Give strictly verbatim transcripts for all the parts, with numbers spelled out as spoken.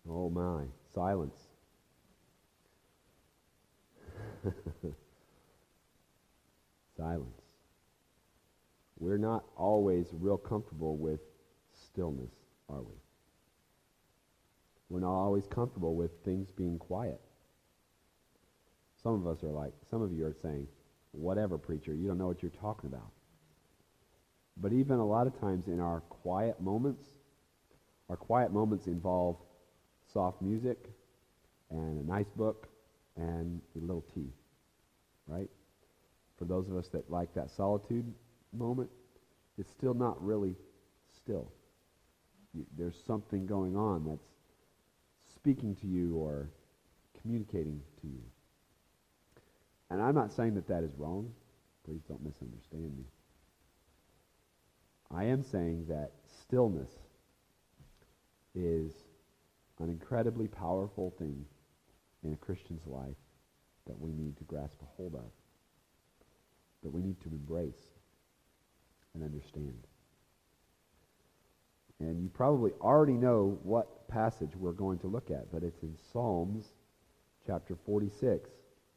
Oh my, silence. Silence. We're not always real comfortable with stillness, are we? We're not always comfortable with things being quiet. Some of us are like, some of you are saying, whatever, preacher, you don't know what you're talking about. But even a lot of times in our quiet moments, our quiet moments involve soft music and a nice book and a little tea, right? For those of us that like that solitude moment, it's still not really still. You, there's something going on that's speaking to you or communicating to you. And I'm not saying that that is wrong. Please don't misunderstand me. I am saying that stillness is an incredibly powerful thing in a Christian's life that we need to grasp a hold of, that we need to embrace and understand. And you probably already know what passage we're going to look at, but it's in Psalms chapter forty-six.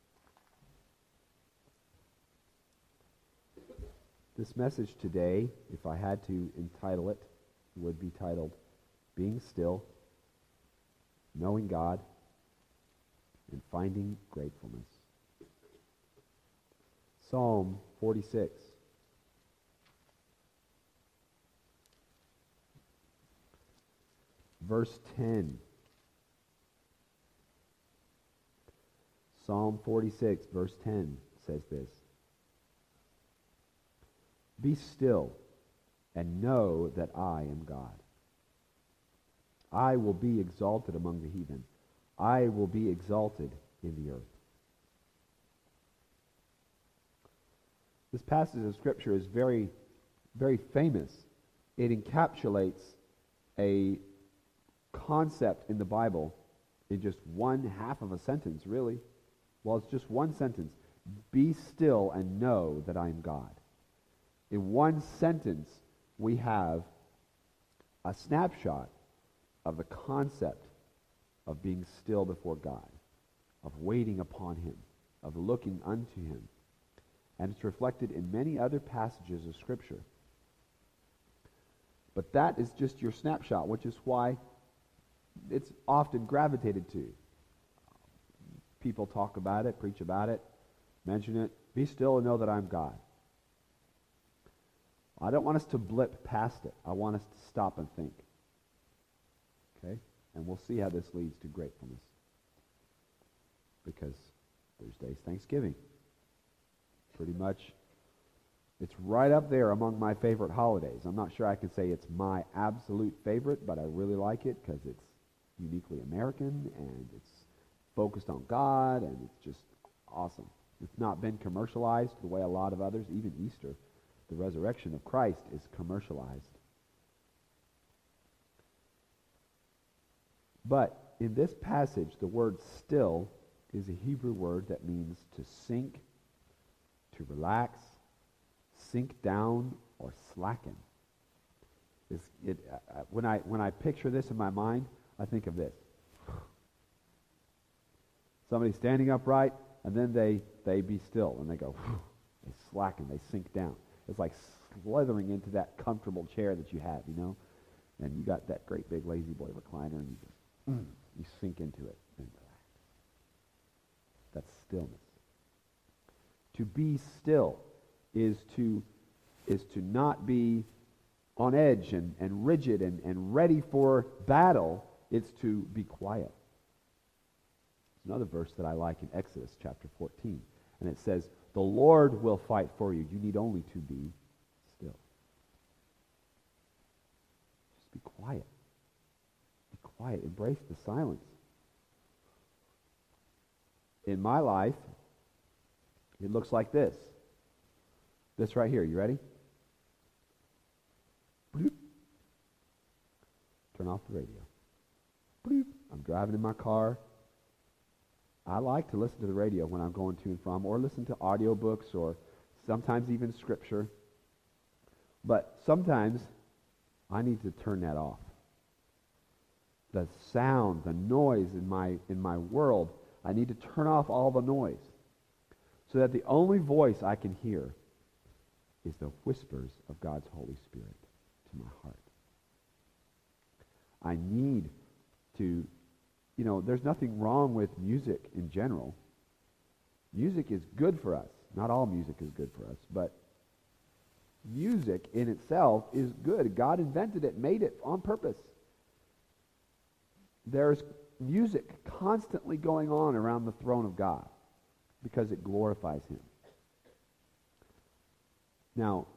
This message today, if I had to entitle it, would be titled, Being Still, Knowing God, and Finding Gratefulness. Psalm forty-six. Verse ten. Psalm forty-six, verse ten says this. Be still and know that I am God. I will be exalted among the heathen. I will be exalted in the earth. This passage of Scripture is very, very famous. It encapsulates a concept in the Bible in just one half of a sentence, really. Well, it's just one sentence. Be still and know that I am God. In one sentence, we have a snapshot of the concept of being still before God, of waiting upon Him, of looking unto Him. And it's reflected in many other passages of Scripture. But that is just your snapshot, which is why it's often gravitated to. People talk about it, preach about it, mention it. Be still and know that I'm God. I don't want us to blip past it. I want us to stop and think. Okay? And we'll see how this leads to gratefulness. Because Thursday's Thanksgiving. Pretty much, it's right up there among my favorite holidays. I'm not sure I can say it's my absolute favorite, but I really like it because it's uniquely American and it's focused on God and it's just awesome. It's not been commercialized the way a lot of others, even Easter. The resurrection of Christ is commercialized. But in this passage, the word still is a Hebrew word that means to sink, to relax, sink down, or slacken. It's, it, uh, when I when I picture this in my mind, I think of this. Somebody standing upright, and then they, they be still, and they go, they slacken, they sink down. It's like slithering into that comfortable chair that you have, you know? And you got that great big lazy boy recliner, and you just, mm, you sink into it and relax. That's stillness. To be still is to is to not be on edge and, and rigid and, and ready for battle. It's to be quiet. There's another verse that I like in Exodus chapter fourteen, and it says, the Lord will fight for you. You need only to be still. Just be quiet. Be quiet. Embrace the silence. In my life, it looks like this. This right here. You ready? Bloop. Turn off the radio. Bloop. I'm driving in my car. I like to listen to the radio when I'm going to and from, or listen to audiobooks, or sometimes even scripture. But sometimes I need to turn that off. the sound, the noise in my in my world. I need to turn off all the noise so that the only voice I can hear is the whispers of God's Holy Spirit to my heart. I need to, you know, there's nothing wrong with music in general. Music is good for us. Not all music is good for us, but music in itself is good. God invented it, made it on purpose. There's music constantly going on around the throne of God because it glorifies Him. Now,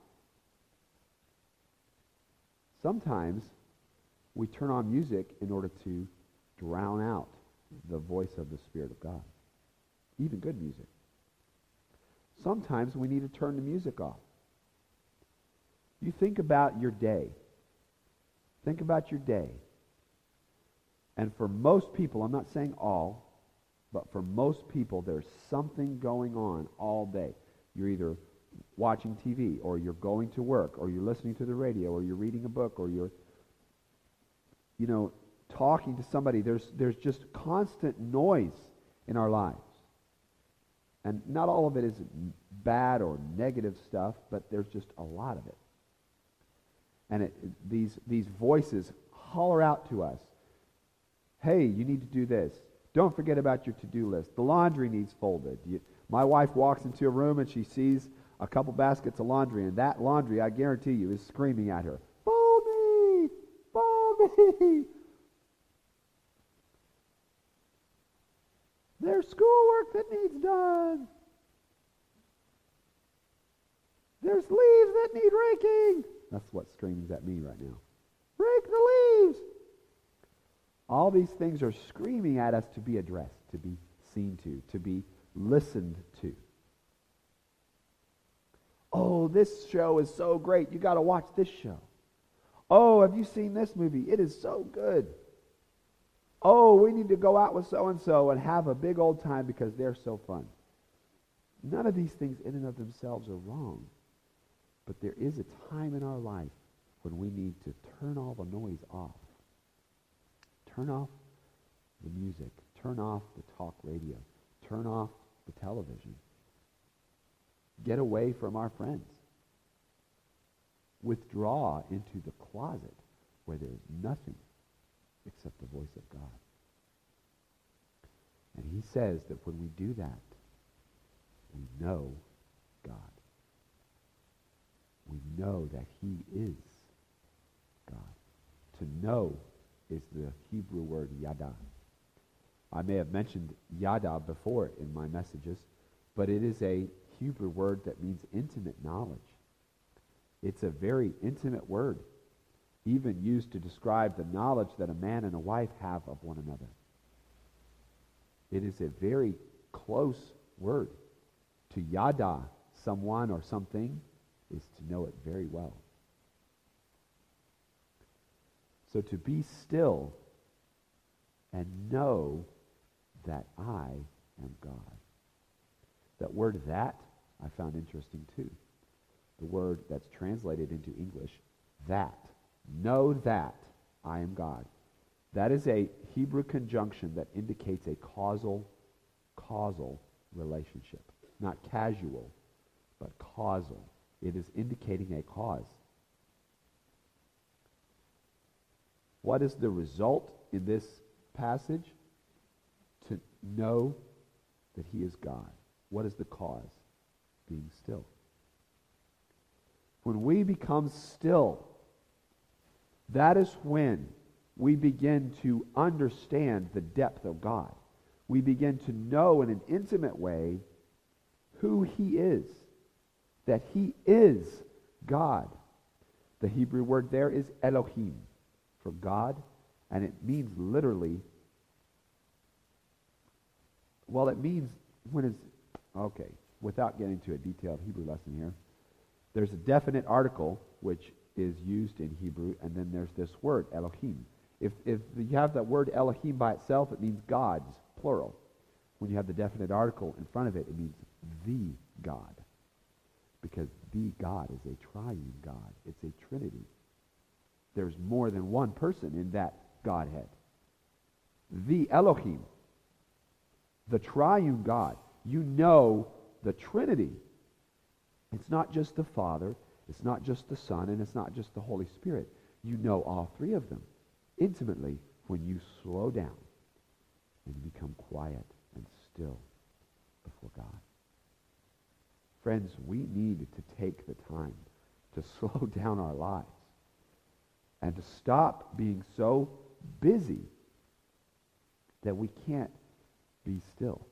sometimes we turn on music in order to drown out the voice of the Spirit of God, even good music. Sometimes we need to turn the music off. You think about your day. Think about your day. And for most people, I'm not saying all, but for most people, there's something going on all day. You're either watching T V, or you're going to work, or you're listening to the radio, or you're reading a book, or you're, you know, talking to somebody. There's, there's just constant noise in our lives. And not all of it is bad or negative stuff, but there's just a lot of it. And it, these, these voices holler out to us, hey, you need to do this. Don't forget about your to-do list. The laundry needs folded. You, my wife walks into a room and she sees a couple baskets of laundry, and that laundry, I guarantee you, is screaming at her, fold me! Fold me! There's schoolwork that needs done. There's leaves that need raking. That's what screams at me right now. Rake the leaves. All these things are screaming at us to be addressed, to be seen to, to be listened to. Oh, this show is so great. You got to watch this show. Oh, have you seen this movie? It is so good. Oh, we need to go out with so-and-so and have a big old time because they're so fun. None of these things in and of themselves are wrong. But there is a time in our life when we need to turn all the noise off. Turn off the music. Turn off the talk radio. Turn off the television. Get away from our friends. Withdraw into the closet where there is nothing except the voice of God. And he says that when we do that, we know God. We know that he is God. To know is the Hebrew word yada. I may have mentioned yada before in my messages, but it is a Hebrew word that means intimate knowledge. It's a very intimate word, even used to describe the knowledge that a man and a wife have of one another. It is a very close word. To yada someone or something is to know it very well. So to be still and know that I am God. That word that I found interesting too. The word that's translated into English, that. Know that I am God. That is a Hebrew conjunction that indicates a causal, causal relationship. Not casual, but causal. It is indicating a cause. What is the result in this passage? To know that he is God. What is the cause? Being still. When we become still, that is when we begin to understand the depth of God. We begin to know in an intimate way who he is. That he is God. The Hebrew word there is Elohim, for God, and it means literally, well, it means when it's, okay, without getting to a detailed Hebrew lesson here, there's a definite article which is used in Hebrew, and then there's this word, Elohim. If, if you have that word Elohim by itself, it means gods, plural. When you have the definite article in front of it, it means the God. Because the God is a triune God. It's a Trinity. There's more than one person in that Godhead. the Elohim, the triune God. You know the Trinity. It's not just the Father, it's not just the Son, and it's not just the Holy Spirit. You know all three of them intimately when you slow down and you become quiet and still before God. Friends, we need to take the time to slow down our lives and to stop being so busy that we can't be still.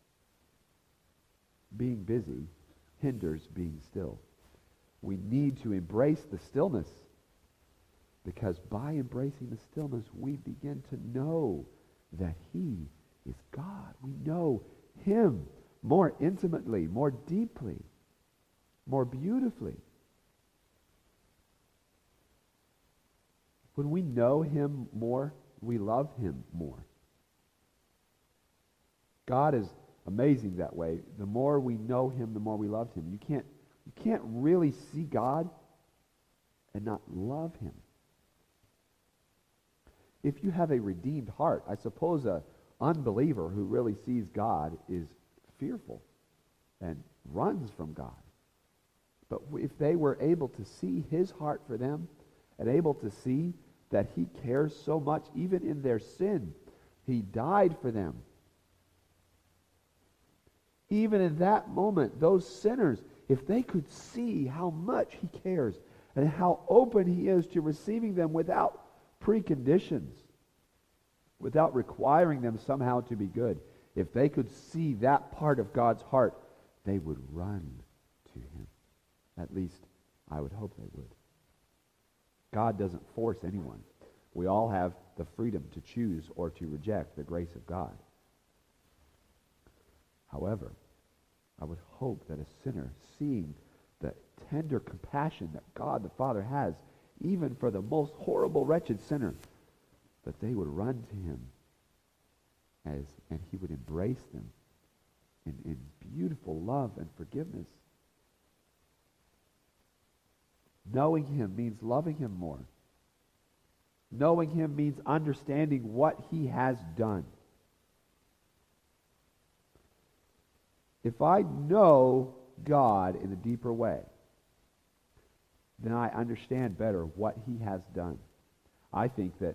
Being busy hinders being still. We need to embrace the stillness, because by embracing the stillness, we begin to know that He is God. We know Him more intimately, more deeply, more beautifully. When we know Him more, we love Him more. God is amazing that way. The more we know Him, the more we love Him. You can't, you can't really see God and not love Him. If you have a redeemed heart, I suppose a unbeliever who really sees God is fearful and runs from God. But if they were able to see His heart for them and able to see that He cares so much, even in their sin, He died for them. Even in that moment, those sinners, if they could see how much He cares and how open He is to receiving them without preconditions, without requiring them somehow to be good, if they could see that part of God's heart, they would run to Him. At least, I would hope they would. God doesn't force anyone. We all have the freedom to choose or to reject the grace of God. However, I would hope that a sinner, seeing the tender compassion that God the Father has, even for the most horrible, wretched sinner, that they would run to Him as, and He would embrace them in, in beautiful love and forgiveness. Knowing Him means loving Him more. Knowing Him means understanding what He has done. If I know God in a deeper way, then I understand better what He has done. I think that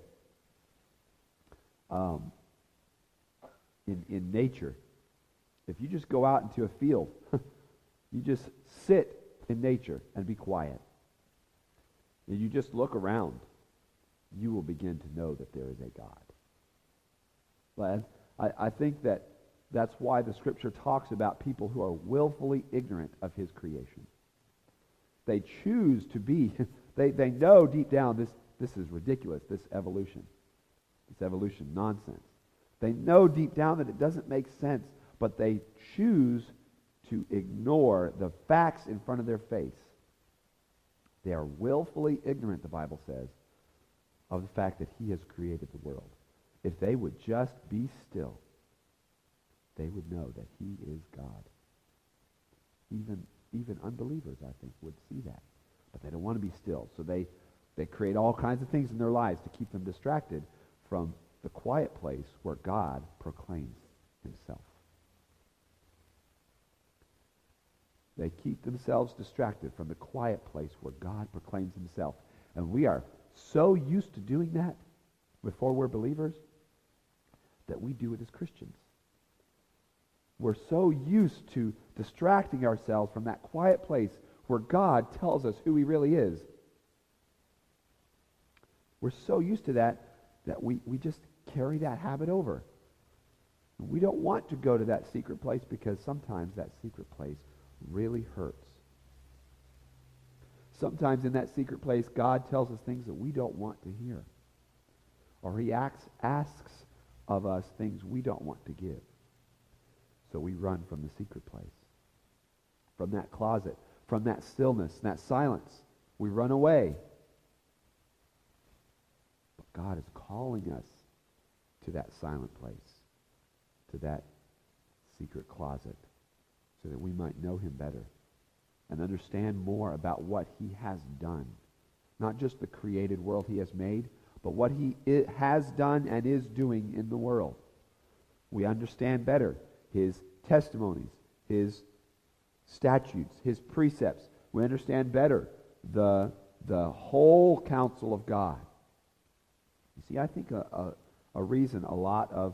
um, in, in nature, if you just go out into a field, you just sit in nature and be quiet, and you just look around, you will begin to know that there is a God. But I, I think that that's why the Scripture talks about people who are willfully ignorant of His creation. They choose to be, they, they know deep down this, this is ridiculous, this evolution. This evolution nonsense. They know deep down that it doesn't make sense, but they choose to ignore the facts in front of their face. They are willfully ignorant, the Bible says, of the fact that He has created the world. If they would just be still, they would know that He is God. Even, even unbelievers, I think, would see that. But they don't want to be still. So they, they create all kinds of things in their lives to keep them distracted from the quiet place where God proclaims Himself. They keep themselves distracted from the quiet place where God proclaims Himself. And we are so used to doing that before we're believers that we do it as Christians. We're so used to distracting ourselves from that quiet place where God tells us who He really is. We're so used to that that we, we just carry that habit over. We don't want to go to that secret place because sometimes that secret place really hurts. Sometimes in that secret place, God tells us things that we don't want to hear. Or He acts, asks of us things we don't want to give. So we run from the secret place, from that closet, from that stillness, that silence. We run away. But God is calling us to that silent place, to that secret closet, so that we might know Him better and understand more about what He has done. Not just the created world He has made, but what he i- has done and is doing in the world. We understand better his testimonies, his statutes, his precepts. We understand better the, the whole counsel of God. You see, I think a, a, a reason a lot of,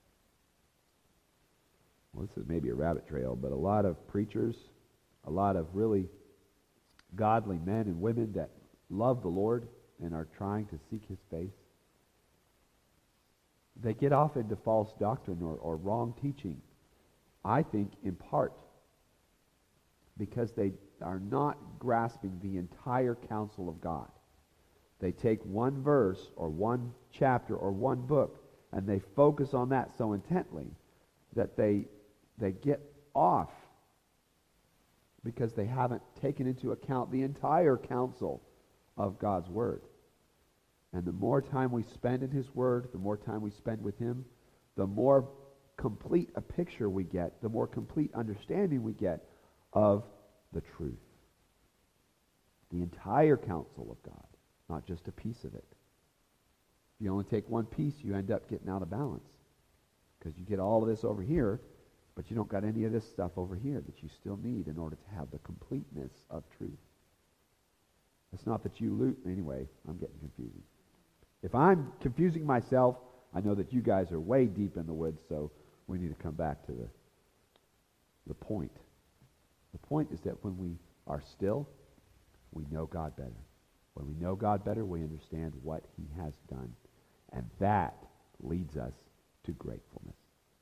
well, this is maybe a rabbit trail, but a lot of preachers, a lot of really godly men and women that love the Lord and are trying to seek his face, they get off into false doctrine or, or wrong teaching, I think in part because they are not grasping the entire counsel of God. They take one verse or one chapter or one book and they focus on that so intently that they they get off because they haven't taken into account the entire counsel of God's Word. And the more time we spend in his Word, the more time we spend with him, the more complete a picture we get, the more complete understanding we get of the truth. The entire counsel of God, not just a piece of it. If you only take one piece, you end up getting out of balance. Because you get all of this over here, but you don't got any of this stuff over here that you still need in order to have the completeness of truth. It's not that you lose. Anyway, I'm getting confusing. If I'm confusing myself, I know that you guys are way deep in the woods, so we need to come back to the, the point. The point is that when we are still, we know God better. When we know God better, we understand what he has done. And that leads us to gratefulness.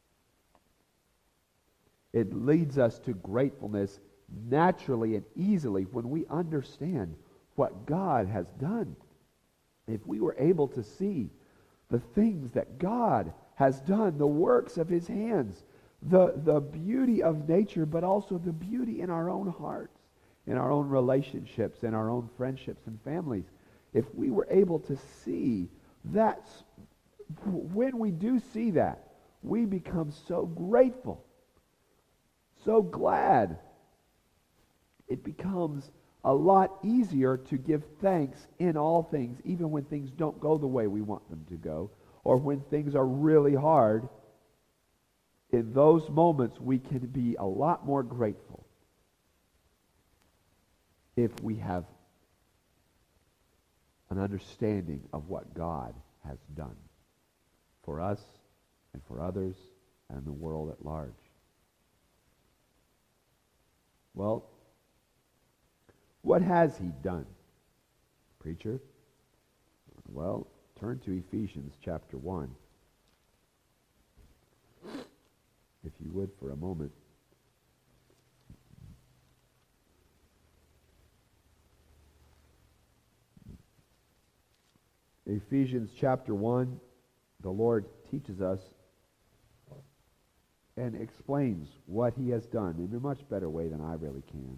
It leads us to gratefulness naturally and easily when we understand what God has done. If we were able to see the things that God has done, the works of his hands, the, the beauty of nature, but also the beauty in our own hearts, in our own relationships, in our own friendships and families. If we were able to see that, when we do see that, we become so grateful, so glad. It becomes a lot easier to give thanks in all things, even when things don't go the way we want them to go, or when things are really hard. In those moments, we can be a lot more grateful if we have an understanding of what God has done for us and for others and the world at large. Well, what has he done, preacher? Well, turn to Ephesians chapter one. If you would, for a moment. Ephesians chapter one, the Lord teaches us and explains what he has done in a much better way than I really can.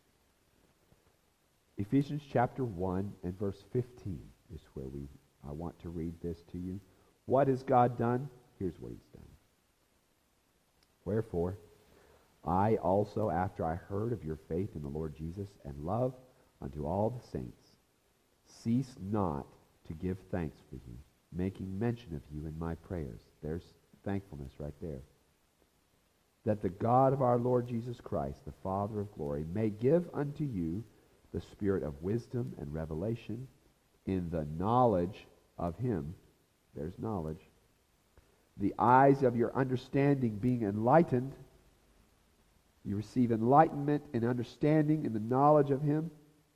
Ephesians chapter one and verse fifteen is where we I want to read this to you. What has God done? Here's what he's done. Wherefore, I also, after I heard of your faith in the Lord Jesus and love unto all the saints, cease not to give thanks for you, making mention of you in my prayers. There's thankfulness right there. That the God of our Lord Jesus Christ, the Father of glory, may give unto you the spirit of wisdom and revelation in the knowledge of him. There's knowledge. The eyes of your understanding being enlightened. You receive enlightenment and understanding in the knowledge of him,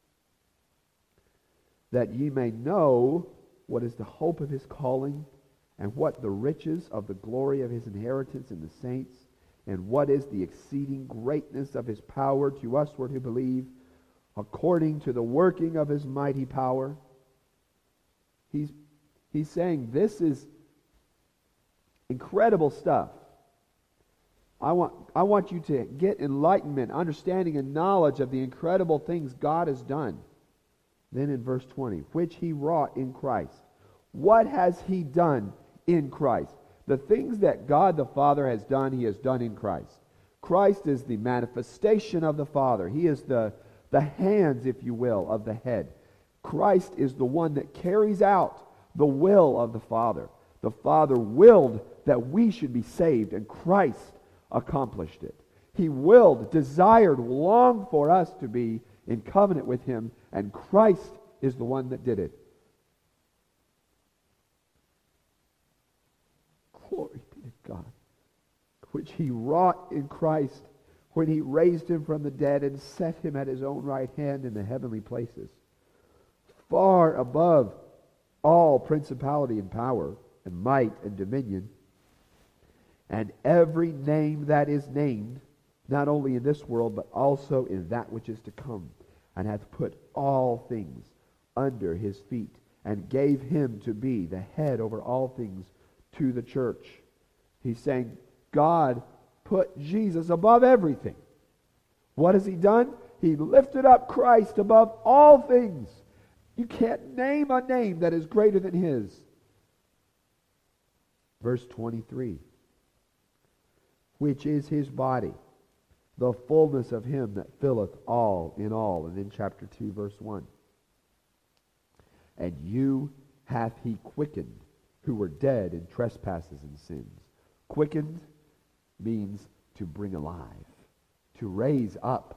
that ye may know what is the hope of his calling, and what the riches of the glory of his inheritance in the saints, and what is the exceeding greatness of his power to usward who believe, according to the working of his mighty power. He's, he's saying this is incredible stuff. I want, I want you to get enlightenment, understanding, and knowledge of the incredible things God has done. Then in verse twenty, which he wrought in Christ. What has he done in Christ? The things that God the Father has done, he has done in Christ. Christ is the manifestation of the Father. He is the, the hands, if you will, of the head. Christ is the one that carries out the will of the Father. The Father willed that we should be saved, and Christ accomplished it. He willed, desired, longed for us to be in covenant with Him, and Christ is the one that did it. Glory be to God, which He wrought in Christ when He raised Him from the dead and set Him at His own right hand in the heavenly places, far above all principality and power and might and dominion, and every name that is named, not only in this world, but also in that which is to come, and hath put all things under His feet, and gave Him to be the head over all things to the church. He's saying God put Jesus above everything. What has He done? He lifted up Christ above all things. You can't name a name that is greater than His. Verse twenty-three. Which is His body, the fullness of Him that filleth all in all. And then chapter two, verse one. And you hath He quickened, who were dead in trespasses and sins. Quickened means to bring alive, to raise up.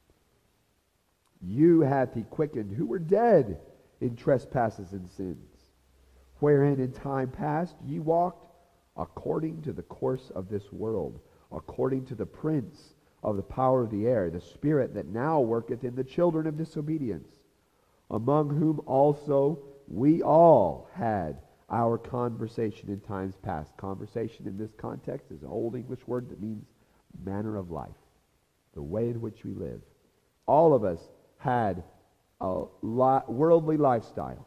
You hath He quickened, who were dead in trespasses and sins, wherein in time past ye walked according to the course of this world, according to the prince of the power of the air, the spirit that now worketh in the children of disobedience, among whom also we all had our conversation in times past. Conversation in this context is an old English word that means manner of life, the way in which we live. All of us had a li- worldly lifestyle.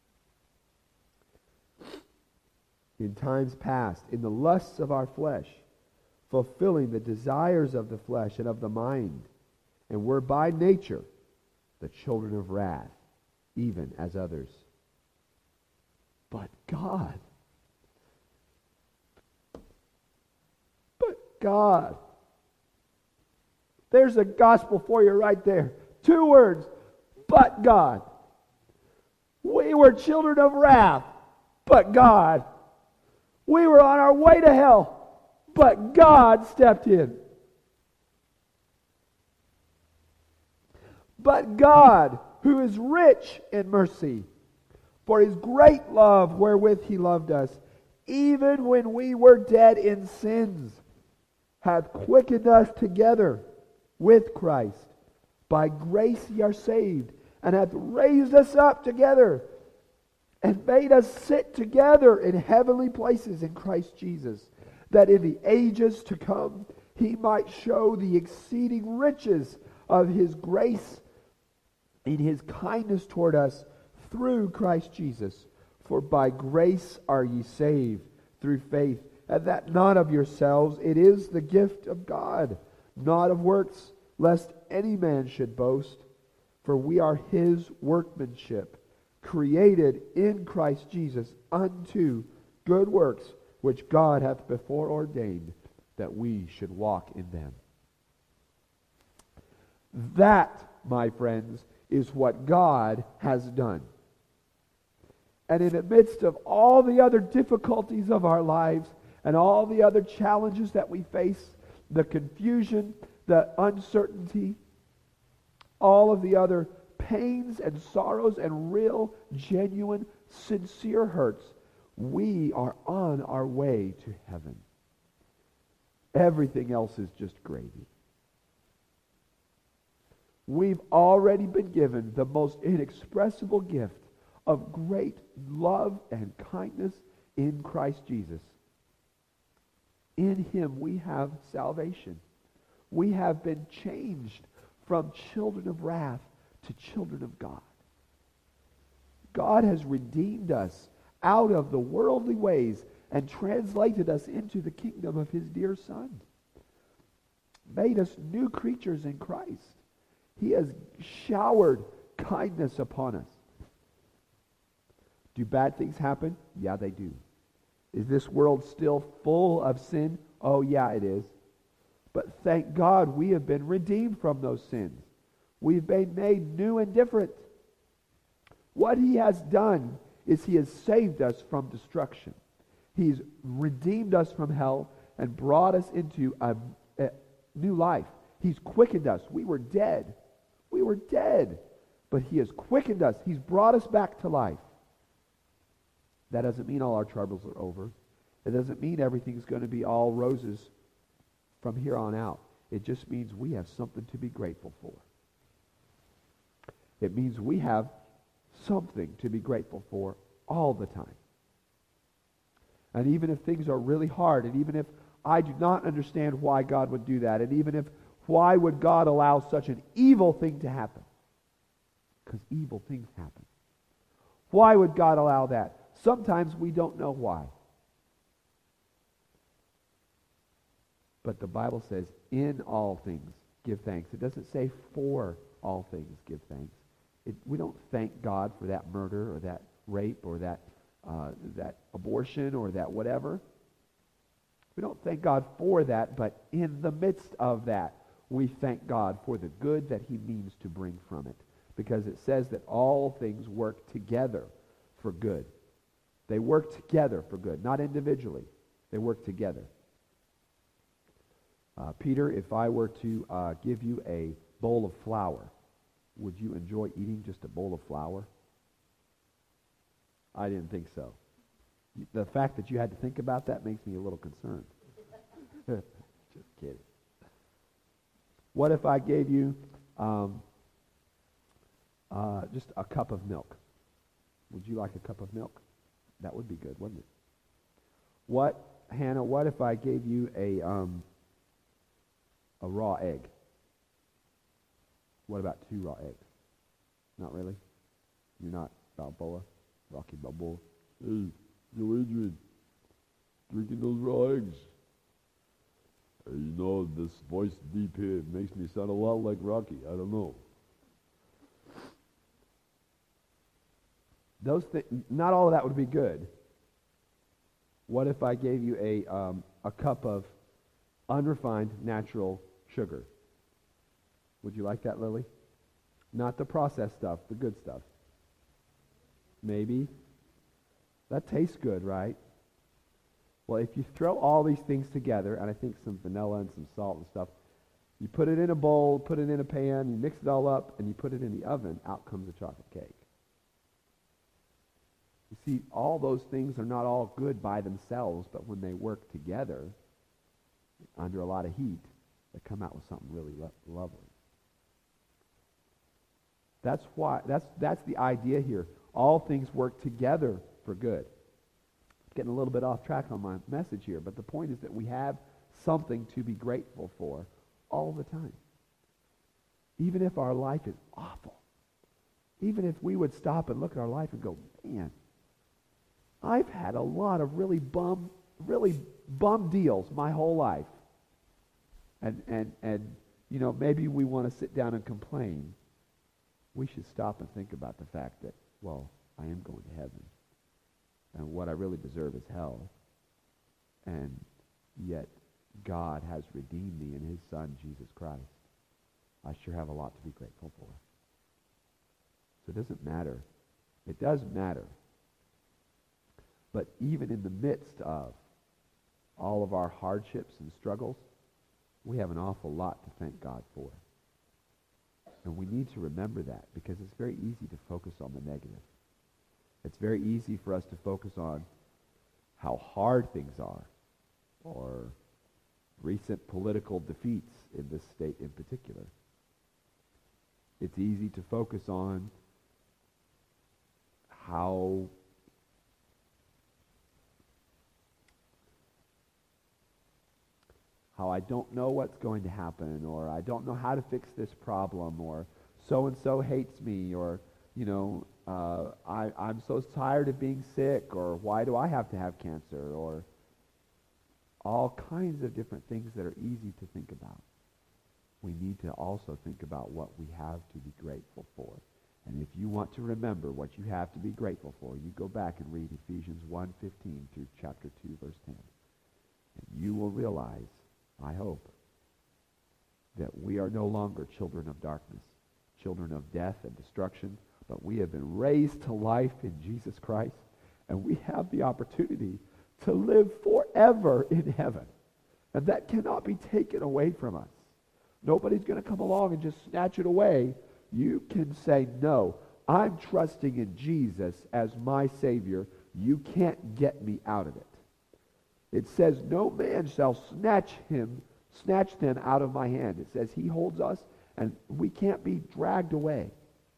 In times past, in the lusts of our flesh, fulfilling the desires of the flesh and of the mind, and were by nature the children of wrath, even as others. But God, but God, there's a gospel for you right there. Two words, but God. We were children of wrath, but God. We were on our way to hell, but God stepped in. But God, who is rich in mercy, for His great love wherewith He loved us, even when we were dead in sins, hath quickened us together with Christ. By grace ye are saved, and hath raised us up together, and made us sit together in heavenly places in Christ Jesus, that in the ages to come He might show the exceeding riches of His grace in His kindness toward us through Christ Jesus. For by grace are ye saved through faith, and that not of yourselves, it is the gift of God, not of works, lest any man should boast. For we are His workmanship, created in Christ Jesus unto good works, which God hath before ordained that we should walk in them. That, my friends, is what God has done. And in the midst of all the other difficulties of our lives and all the other challenges that we face, the confusion, the uncertainty, all of the other pains and sorrows and real, genuine, sincere hurts, we are on our way to heaven. Everything else is just gravy. We've already been given the most inexpressible gift of great love and kindness in Christ Jesus. In Him we have salvation. We have been changed from children of wrath to children of God. God has redeemed us out of the worldly ways and translated us into the kingdom of His dear Son. Made us new creatures in Christ. He has showered kindness upon us. Do bad things happen? Yeah, they do. Is this world still full of sin? Oh, yeah, it is. But thank God we have been redeemed from those sins. We've been made new and different. What He has done is he has saved us from destruction. He's redeemed us from hell and brought us into a, a new life. He's quickened us. We were dead. We were dead. But he has quickened us. He's brought us back to life. That doesn't mean all our troubles are over. It doesn't mean everything's going to be all roses from here on out. It just means we have something to be grateful for. It means we have something to be grateful for all the time. And even if things are really hard, and even if I do not understand why God would do that, and even if why would God allow such an evil thing to happen? Because evil things happen. Why would God allow that? Sometimes we don't know why. But the Bible says, in all things give thanks. It doesn't say for all things give thanks. It, we don't thank God for that murder or that rape or that uh, that abortion or that whatever. We don't thank God for that, but in the midst of that, we thank God for the good that he means to bring from it. Because it says that all things work together for good. They work together for good, not individually. They work together. Uh, Peter, if I were to uh, give you a bowl of flour, would you enjoy eating just a bowl of flour? I didn't think so. The fact that you had to think about that makes me a little concerned. Just kidding. What if I gave you um, uh, just a cup of milk? Would you like a cup of milk? That would be good, wouldn't it? What, Hannah, what if I gave you a um, a raw egg? What about two raw eggs? Not really? You're not Balboa? Rocky Balboa? Hey, yo, Adrian, drinking those raw eggs. Hey, you know, this voice deep here makes me sound a lot like Rocky. I don't know. Those th- not all of that would be good. What if I gave you a um, a cup of unrefined natural sugar? Would you like that, Lily? Not the processed stuff, the good stuff. Maybe. That tastes good, right? Well, if you throw all these things together, and I think some vanilla and some salt and stuff, you put it in a bowl, put it in a pan, you mix it all up, and you put it in the oven, out comes a chocolate cake. You see, all those things are not all good by themselves, but when they work together, under a lot of heat, they come out with something really lo- lovely. That's why, that's, that's the idea here. All things work together for good. Getting a little bit off track on my message here, but the point is that we have something to be grateful for all the time. Even if our life is awful. Even if we would stop and look at our life and go, man, I've had a lot of really bum, really bum deals my whole life. And, and, and you know, maybe we want to sit down and complain. We should stop and think about the fact that, well, I am going to heaven. And what I really deserve is hell. And yet, God has redeemed me in his Son, Jesus Christ. I sure have a lot to be grateful for. So it doesn't matter. It does matter. But even in the midst of all of our hardships and struggles, we have an awful lot to thank God for. And we need to remember that, because it's very easy to focus on the negative. It's very easy for us to focus on how hard things are, or recent political defeats in this state in particular. It's easy to focus on how how I don't know what's going to happen, or I don't know how to fix this problem, or so-and-so hates me, or, you know, uh, I, I'm so tired of being sick, or why do I have to have cancer, or all kinds of different things that are easy to think about. We need to also think about what we have to be grateful for. And if you want to remember what you have to be grateful for, you go back and read Ephesians one fifteen through chapter two, verse ten. And you will realize, I hope, that we are no longer children of darkness, children of death and destruction, but we have been raised to life in Jesus Christ, and we have the opportunity to live forever in heaven. And that cannot be taken away from us. Nobody's going to come along and just snatch it away. You can say, no, I'm trusting in Jesus as my Savior. You can't get me out of it. It says, no man shall snatch him, snatch them out of my hand. It says he holds us, and we can't be dragged away.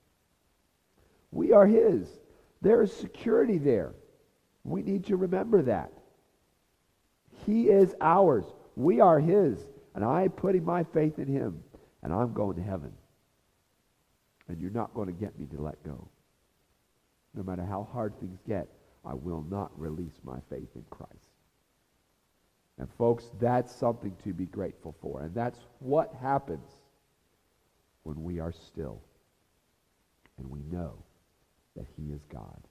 We are his. There is security there. We need to remember that. He is ours. We are his. And I'm putting my faith in him. And I'm going to heaven. And you're not going to get me to let go. No matter how hard things get, I will not release my faith in Christ. And folks, that's something to be grateful for. And that's what happens when we are still. And we know that he is God.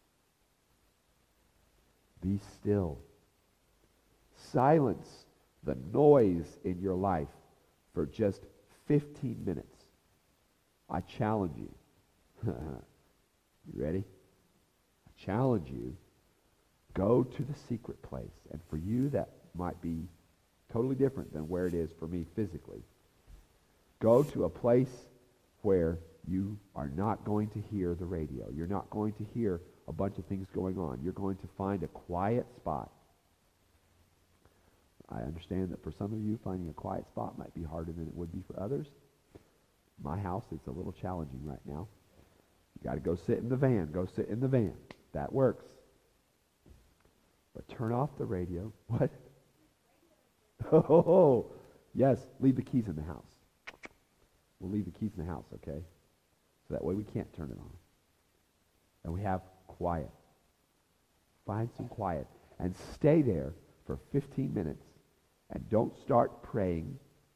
Be still. Silence the noise in your life for just fifteen minutes. I challenge you. You ready? I challenge you. Go to the secret place. And for you, that might be totally different than where it is for me physically. Go to a place where you are not going to hear the radio. You're not going to hear a bunch of things going on. You're going to find a quiet spot. I understand that for some of you, finding a quiet spot might be harder than it would be for others. My house, it's a little challenging right now. You got to go sit in the van. Go sit in the van. That works. But turn off the radio. What? Oh, yes, leave the keys in the house. We'll leave the keys in the house, okay? So that way we can't turn it on. And we have quiet. Find some quiet. And stay there for fifteen minutes. And don't start praying.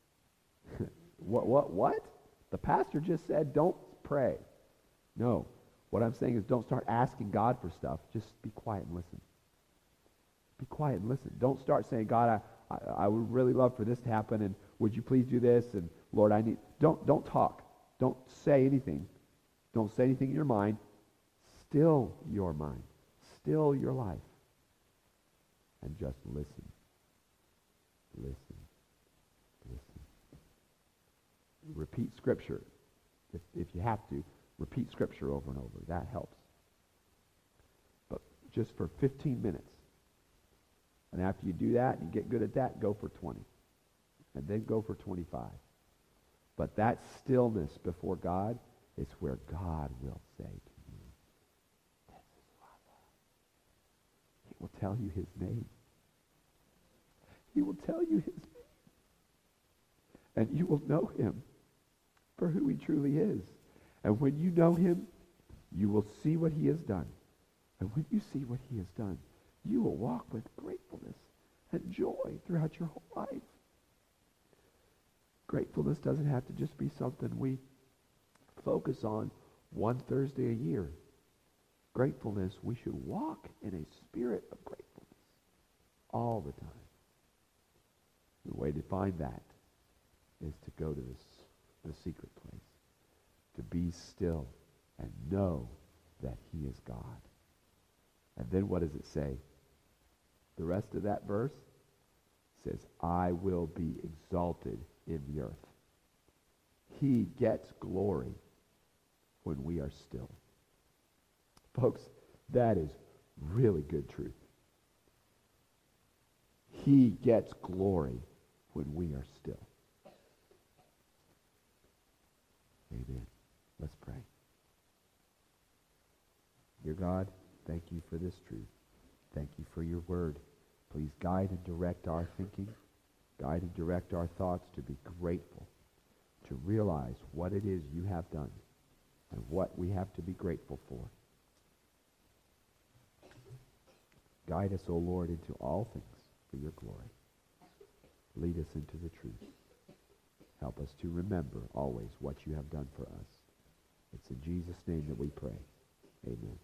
What, what, what? The pastor just said don't pray. No. What I'm saying is don't start asking God for stuff. Just be quiet and listen. Be quiet and listen. Don't start saying, God, I, I, I would really love for this to happen, and would you please do this? And Lord, I need... Don't, don't talk. Don't say anything. Don't say anything in your mind. Still your mind. Still your life. And just listen. Listen. Listen. Repeat Scripture. If, if you have to, repeat Scripture over and over. That helps. But just for fifteen minutes. And after you do that, and you get good at that, go for twenty. And then go for twenty-five. But that stillness before God is where God will say to you, this is who I love. He will tell you his name. He will tell you his name. And you will know him for who he truly is. And when you know him, you will see what he has done. And when you see what he has done, you will walk with gratefulness and joy throughout your whole life. Gratefulness doesn't have to just be something we focus on one Thursday a year. Gratefulness, we should walk in a spirit of gratefulness all the time. The way to find that is to go to this, the secret place, to be still and know that he is God. And then what does it say? The rest of that verse says, I will be exalted in the earth. He gets glory when we are still. Folks, that is really good truth. He gets glory when we are still. Amen. Let's pray. Dear God, thank you for this truth. Thank you for your word. Please guide and direct our thinking. Guide and direct our thoughts to be grateful, to realize what it is you have done and what we have to be grateful for. Guide us, O Lord, into all things for your glory. Lead us into the truth. Help us to remember always what you have done for us. It's in Jesus' name that we pray. Amen.